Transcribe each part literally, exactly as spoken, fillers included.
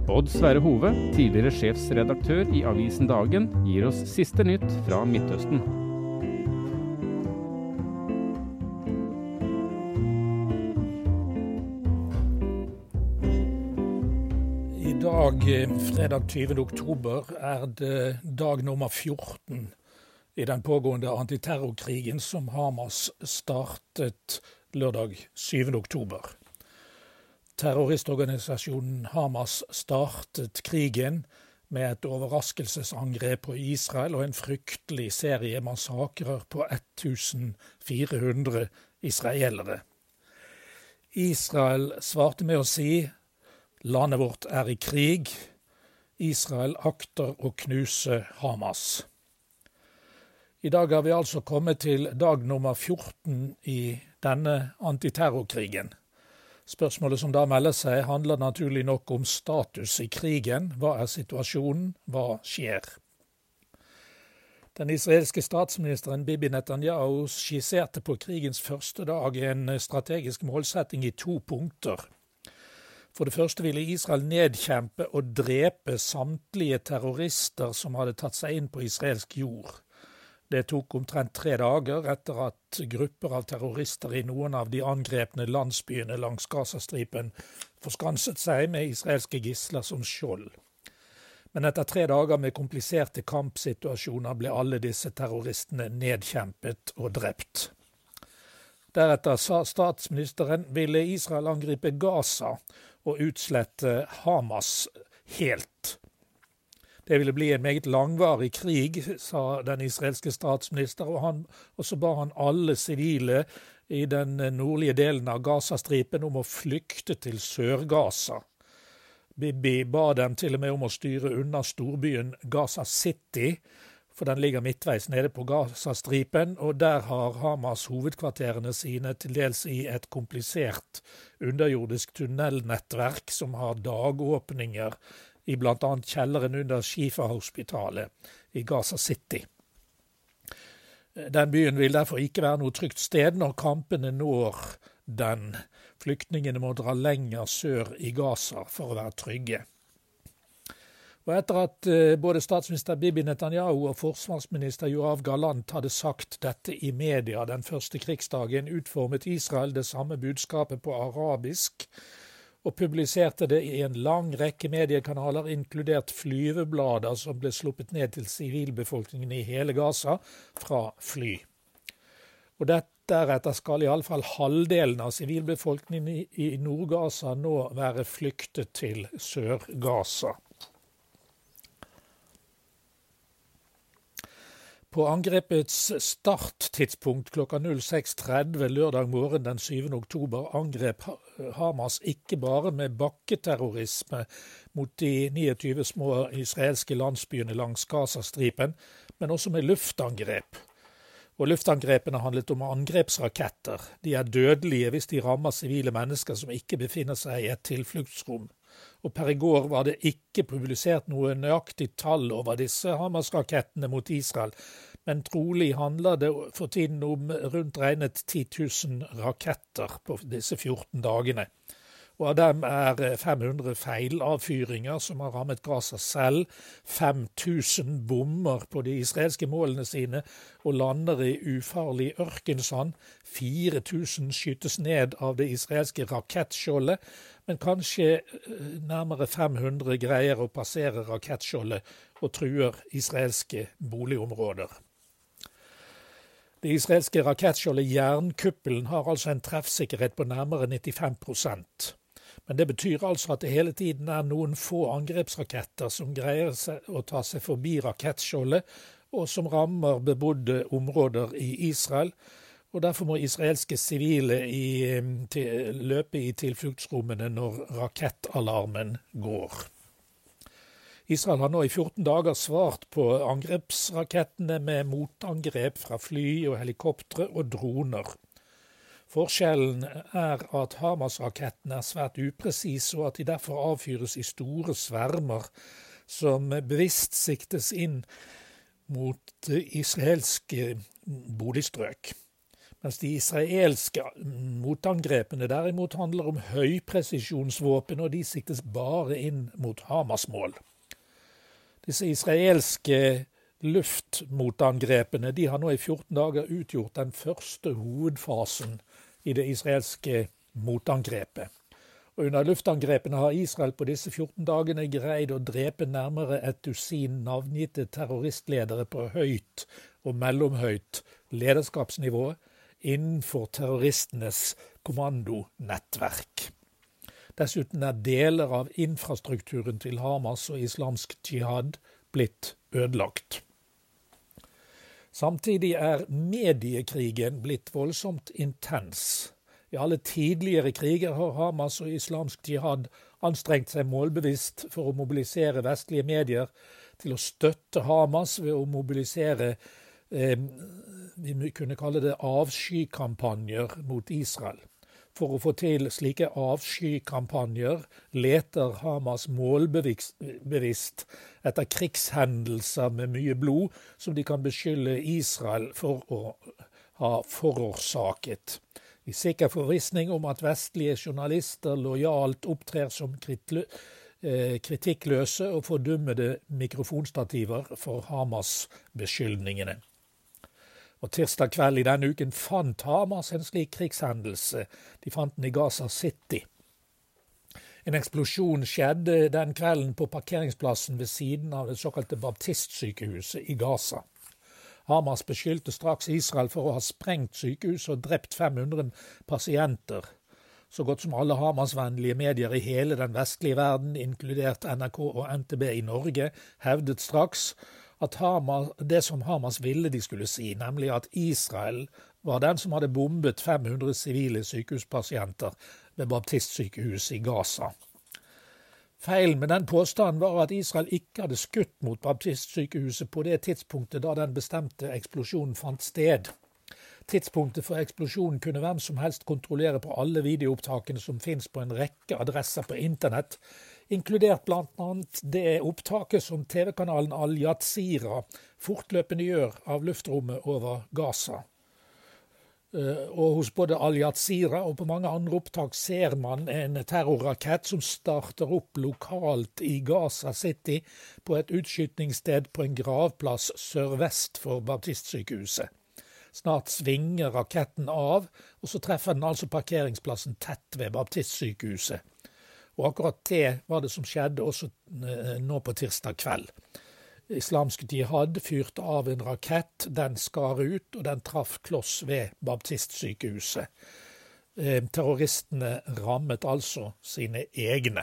Odd Sverre Hove, tidligere sjefsredaktør i avisen Dagen, gir oss siste nytt fra Midtøsten. I dag, fredag tyvende oktober, er det dag nummer fjorten i den pågående antiterrorkrigen som Hamas startet lørdag syvende oktober. Terroristorganisasjonen Hamas startet krigen med et overraskelsesangrep på Israel og en fryktelig serie massakrer på fjorten hundre israelere. Israel svarte med å si: landet vårt er i krig. Israel akter å knuse Hamas. I dag har vi altså kommet til dag nummer fjorten i denne antiterrorkrigen. Spørsmålet som da melder seg handler naturlig nok om status i krigen. Hva er situasjonen? Hva skjer? Den israelske statsministeren Bibi Netanyahu skisserte på krigens første dag en strategisk målsetting i to punkter. For det første ville Israel nedkjempe og drepe samtlige terrorister som hadde tatt seg inn på israelsk jord. Det tok omtrent tre dager etter at grupper av terrorister i noen av de angrepne landsbyene langs Gazastripen forskanset seg med israelske gisler som skjold. Men etter tre dager med kompliserte kampsituasjoner ble alle disse terroristene nedkjempet og drept. Deretter sa statsministeren ville Israel angripe Gaza og utslette Hamas helt. Det ville bli en meget langvarig krig, sa den israelske statsminister, og, han, og så ba han alle sivile i den nordlige delen av Gazastripen om å flykte til Sør-Gaza. Bibi ba dem til og med om å styre unna storbyen Gaza City, for den ligger midtveis nede på Gazastripen, og der har Hamas hovedkvarterene sine til dels i et komplisert underjordisk tunnelnettverk som har dagåpninger i blant annet kjelleren under Shifa-hospitalet i Gaza City. Den byen vil derfor ikke være noe trygt sted når kampene når den. Flyktningene må dra lenger sør i Gaza for å være trygge. Og etter at både statsminister Bibi Netanyahu og forsvarsminister Yoav Gallant hadde sagt dette i media den første krigsdagen, utformet Israel det samme budskapet på arabisk, og publiserte det i en lang rekke mediekanaler, inkludert flyveblader som ble sluppet ned til sivilbefolkningen i hele Gaza fra fly. Og deretter skal i alle fall halvdelen av sivilbefolkningen i, i Nord-Gaza nå være flyktet til Sør-Gaza. På angrepets starttidspunkt klokka seks tretti lørdag morgen den syvende oktober angrep Hamas ikke bare med bakketerrorisme mot de tjueni små israelske landsbyene langs Gazastripen, men også med luftangrep. Og luftangrepene handlet om angrepsraketter. De er dødelige hvis de rammer sivile mennesker som ikke befinner seg i et tilfluktsrom. Og per i går var det ikke publisert noe nøyaktig tall over disse Hamas-rakettene mot Israel, men trolig handler det for tiden om rundt regnet ti tusen raketter på disse fjorten dagene. Og av dem er fem hundre feilavfyringer som har rammet Gaza selv, fem tusen bommer på de israelske målene sine og lander i ufarlig ørkensand, fire tusen skytes ned av det israelske rakettskjoldet, men kanskje nærmere fem hundre greier å passere rakettskjoldet og truer israelske boligområder. Det israelske rakettskjoldet Jernkuppelen har altså en treffsikkerhet på nærmere nittifem prosent. Men det betyr altså at det hele tiden er noen få angrepsraketter som greier å ta seg forbi rakettskjoldet, og som rammer bebodde områder i Israel. Og derfor må israelske sivile i, til, løpe i tilfluktsrommene når rakettalarmen går. Israel har nå i fjorten dager svart på angrepsrakettene med motangrep fra fly og helikoptre og droner. Forskjellen er at Hamas-rakettene er svært upresise, og at de derfor avfyres i store svermer som bevisst siktes inn mot israelske boligstrøk. mens de israelske motangrepene derimot handler om høypresisjonsvåpen, og de siktes bare inn mot Hamas-mål. Disse israelske luftmotangrepene de har nå i fjorten dager utgjort den første hovedfasen i det israelske motangrepet. Og under luftangrepene har Israel på disse fjorten dagene greid å drepe nærmere et dusin navngitte terroristledere på høyt og mellomhøyt lederskapsnivå innenfor terroristenes kommandonettverk. Dessuten er deler av infrastrukturen til Hamas og islamsk jihad blitt ødelagt. Samtidig er mediekrigen blitt voldsomt intens. I alle tidligere kriger har Hamas og islamsk jihad anstrengt seg målbevisst for å mobilisere vestlige medier til å støtte Hamas ved å mobilisere, eh, vi kunne kalle det avskykampanjer mot Israel. For å få til slike avskykampanjer leter Hamas målbevisst etter krigshendelser med mye blod som de kan beskylde Israel for å ha forårsaket. I sikker forvissning om at vestlige journalister lojalt opptrer som kritikkløse og fordummede mikrofonstativer for Hamas-beskyldningene. Og tirsdag kveld i denne uken fant Hamas en slik krigshendelse. De fant den i Gaza City. En eksplosjon skjedde den kvelden på parkeringsplassen ved siden av det såkalte baptistsykehuset i Gaza. Hamas beskyldte straks Israel for å ha sprengt sykehus og drept fem hundre pasienter. Så godt som alle Hamas-vennlige medier i hele den vestlige verden, inkludert N R K og N T B i Norge, hevdet straks at Hamas, det som Hamas ville de skulle si, nemlig at Israel var den som hadde bombet fem hundre sivile sykehuspasienter ved baptistsykehuset i Gaza. Feilen med den påstanden var at Israel ikke hadde skutt mot baptistsykehuset på det tidspunktet da den bestemte eksplosjonen fant sted. Tidspunktet for eksplosjonen kunne hvem som helst kontrollere på alle videoopptakene som finnes på en rekke adresser på internett, inkludert blant annet det opptaket som T V-kanalen Al Jazeera fortløpende gjør av luftrommet over Gaza. Og hos både Al Jazeera og på mange andre opptak ser man en terrorrakett som starter opp lokalt i Gaza City på et utskytningssted på en gravplass sørvest for baptistsykehuset. Snart svinger raketten av, og så treffer den altså parkeringsplassen tett ved baptistsykehuset. Og akkurat det var det som skjedde også nå på tirsdag kveld. Islamsk jihad fyrte av en rakett, den skar ut, og den traff kloss ved baptistsykehuset. Eh, terroristene rammet altså sine egne.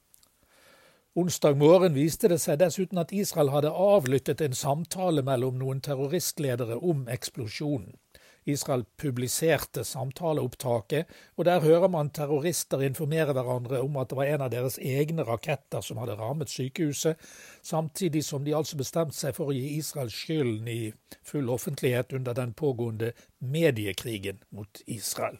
Onsdag morgen viste det seg dessuten at Israel hadde avlyttet en samtale mellom noen terroristledere om eksplosjonen. Israel publiserte samtaleopptaket, og der hører man terrorister informere hverandre om at det var en av deres egne raketter som hadde rammet sykehuset, samtidig som de altså bestemte seg for å gi Israel skylden i full offentlighet under den pågående mediekrigen mot Israel.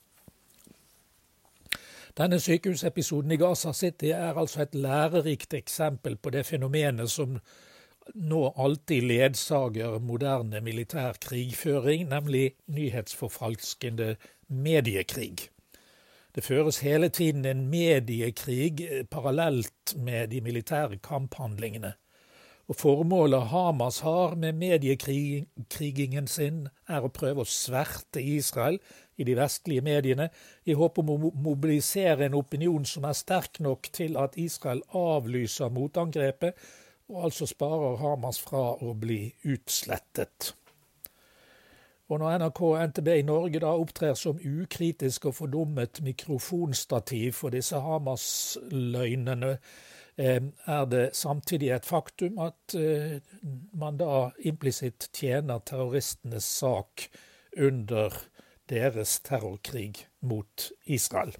Denne sykehusepisoden i Gaza City er altså et lærerikt eksempel på det fenomenet som nå alltid ledsager moderne militær krigføring, nemlig nyhetsforfalskende mediekrig. Det føres hele tiden en mediekrig parallelt med de militære kamphandlingene. Og formålet Hamas har med mediekrigingen sin er å prøve å sverte Israel i de vestlige mediene, i håp om å mobilisere en opinion som er sterk nok til at Israel avlyser motangrepet, og altså sparer Hamas fra å bli utslettet. Og når N R K og N T B i Norge da opptrer som ukritisk og fordummet mikrofonstativ for disse Hamas-løgnene, er det samtidig et faktum at man da implisitt tjener terroristenes sak under deres terrorkrig mot Israel.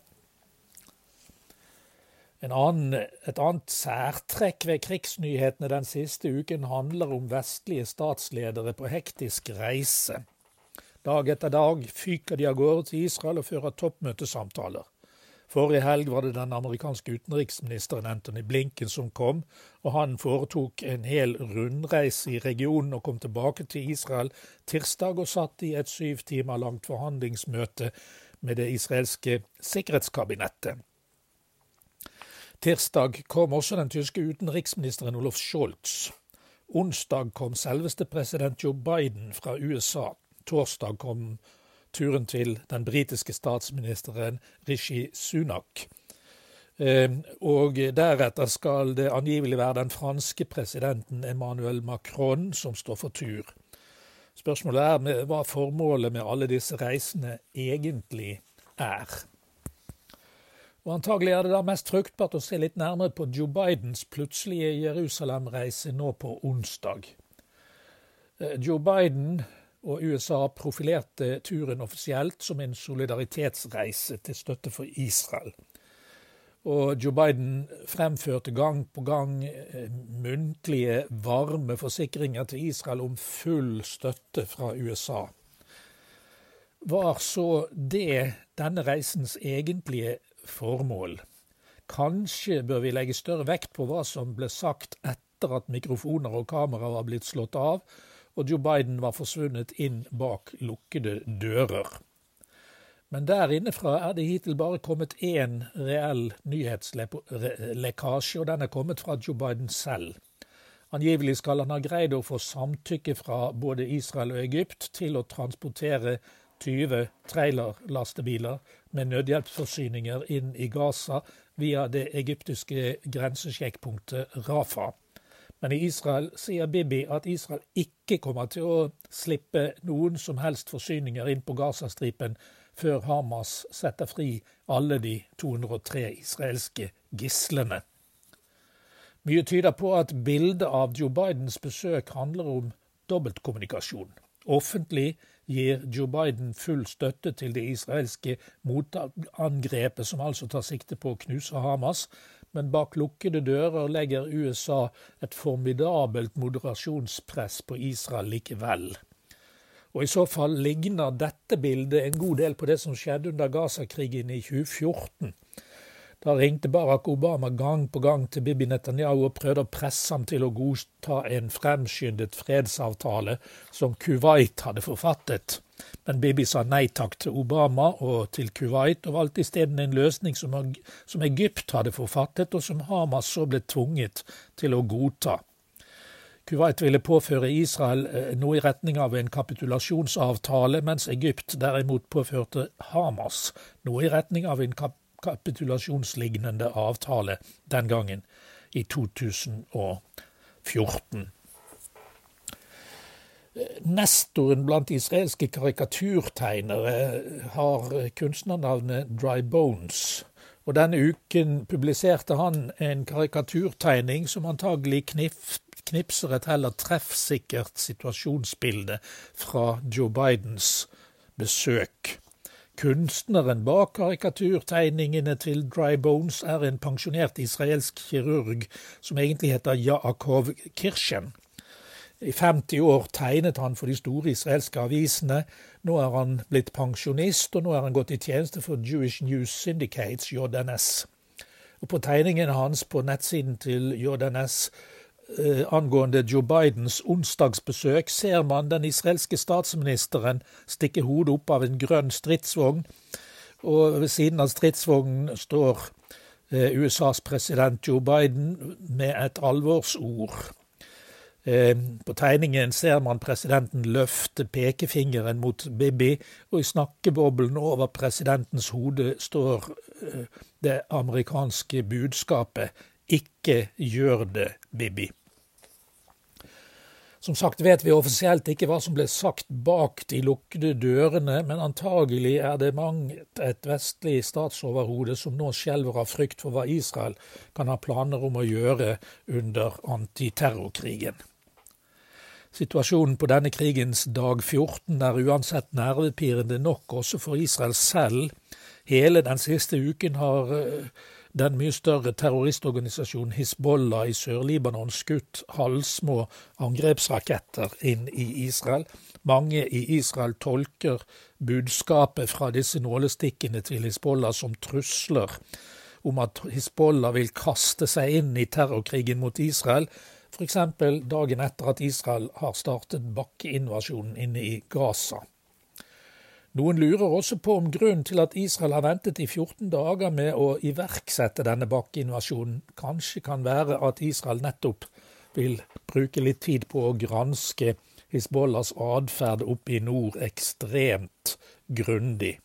En annen, et annet særtrekk ved krigsnyhetene den siste uken handler om vestlige statsledere på hektisk reise. Dag etter dag fyker de av gårde til Israel og fører toppmøtesamtaler. Forrige helg var det den amerikanske utenriksministeren Antony Blinken som kom, og han foretok en hel rundreise i regionen og kom tilbake til Israel tirsdag og satt i et syv timer langt forhandlingsmøte med det israelske sikkerhetskabinettet. Tirsdag kom også den tyske utenriksministeren Olaf Scholz. Onsdag kom selveste president Joe Biden fra U S A. Torsdag kom turen til den britiske statsministeren Rishi Sunak. Og deretter skal det angivelig være den franske presidenten Emmanuel Macron som står for tur. Spørsmålet er med, hva formålet med alle disse reisene egentlig er. Og antagelig er det da mest fruktbart å se litt nærmere på Joe Bidens plutselige Jerusalem-reise nå på onsdag. Joe Biden og U S A profilerte turen offisielt som en solidaritetsreise til støtte for Israel. Og Joe Biden fremførte gang på gang muntlige, varme forsikringer til Israel om full støtte fra U S A. Var så det denne reisens egentlige formål? Kanskje bør vi legge større vekt på hva som ble sagt etter at mikrofoner og kamera var blitt slått av, og Joe Biden var forsvunnet inn bak lukkede dører. Men der innefra er det hittil bare kommet én reell nyhetslekkasje, og den er kommet fra Joe Biden selv. Angivelig skal han ha greid å få samtykke fra både Israel og Egypt til å transportere tyve trailerlastebiler med nødhjelpsforsyninger inn i Gaza via det egyptiske grensesjekkpunktet Rafah. Men i Israel sier Bibi at Israel ikke kommer til å slippe noen som helst forsyninger inn på Gazastripen før Hamas setter fri alle de to hundre og tre israelske gislene. Mye tyder på at bildet av Joe Bidens besøk handler om dobbeltkommunikasjon. Offentlig gir Joe Biden full støtte til det israelske motangrepet, som altså tar sikte på å knuse Hamas, men bak lukkede dører legger U S A et formidabelt moderasjonspress på Israel likevel. Og i så fall ligner dette bildet en god del på det som skjedde under Gaza-krigen i tjue fjorten. Da ringte Barack Obama gang på gang til Bibi Netanyahu og prøvde å presse ham til å godta en fremskyndet fredsavtale som Kuwait hadde forfattet. Men Bibi sa nei takk til Obama og til Kuwait, og valgte i stedet en løsning som, som Egypt hadde forfattet, og som Hamas så ble tvunget til å godta. Kuwait ville påføre Israel noe i retning av en kapitulasjonsavtale, mens Egypt derimot påførte Hamas noe i retning av en kap kapitulasjonslignende avtale den gangen i to tusen og fjorten. Nestoren blant israelske karikaturtegnere har kunstnernavnet Dry Bones, og denne uken publiserte han en karikaturtegning som antagelig knif, knipser et heller treffsikkert situasjonsbilde fra Joe Bidens besøk. Kunstneren bak karikaturtegningene til Dry Bones er en pensjonert israelsk kirurg som egentlig heter Yaakov Kirshen. I femti år tegnet han for de store israelske avisene. Nå er han blitt pensjonist, og nå er han gått i tjeneste for Jewish News Syndicates, J N S. Og på tegningene hans på nettsiden til J N S eh, angående Joe Bidens onsdagsbesøk ser man den israelske statsministeren stikke hodet opp av en grønn stridsvogn, og ved siden av stridsvognen står eh, U S A's president Joe Biden med et alvorsord. På tegningen ser man presidenten løfte pekefingeren mot Bibi, og i snakkeboblen over presidentens hode står det amerikanske budskapet «Ikke gjør det, Bibi». Som sagt vet vi offisielt ikke hva som ble sagt bak de lukkede dørene, men antagelig er det mangt et vestlig statsoverhode som nå skjelver av frykt for hva Israel kan ha planer om å gjøre under antiterrorkrigen. Situasjonen på denne krigens dag fjorten er uansett nervepirrende nok også for Israel selv. Hele den siste uken har den mye større terroristorganisasjonen Hizbollah i Sør-Libanon skutt halvsmå angrepsraketter inn i Israel. Mange i Israel tolker budskapet fra disse nålestikkene til Hizbollah som trusler om at Hizbollah vil kaste seg inn i terrorkrigen mot Israel, for eksempel dagen etter at Israel har startet bakkeinvasjonen inne i Gaza. Noen lurer også på om grunnen til at Israel har ventet i fjorten dager med å iverksette denne bakkeinvasjonen kanskje kan være at Israel nettopp vil bruke litt tid på å granske Hizbollahs adferd oppe i nord ekstremt grundig.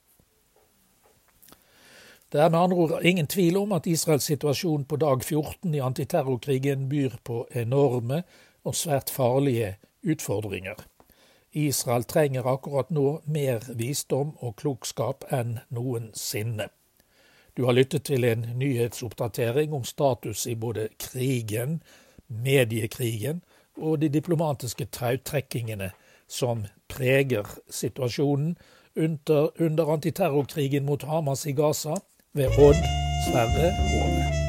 Det er med andre ord ingen tvil om at Israels situasjon på dag fjorten i antiterrorkrigen byr på enorme og svært farlige utfordringer. Israel trenger akkurat nå mer visdom og klokskap enn noensinne. Du har lyttet til en nyhetsoppdatering om status i både krigen, mediekrigen og de diplomatiske tautrekkingene som preger situasjonen under, under antiterrorkrigen mot Hamas i Gaza ved Odd Sverre Hove.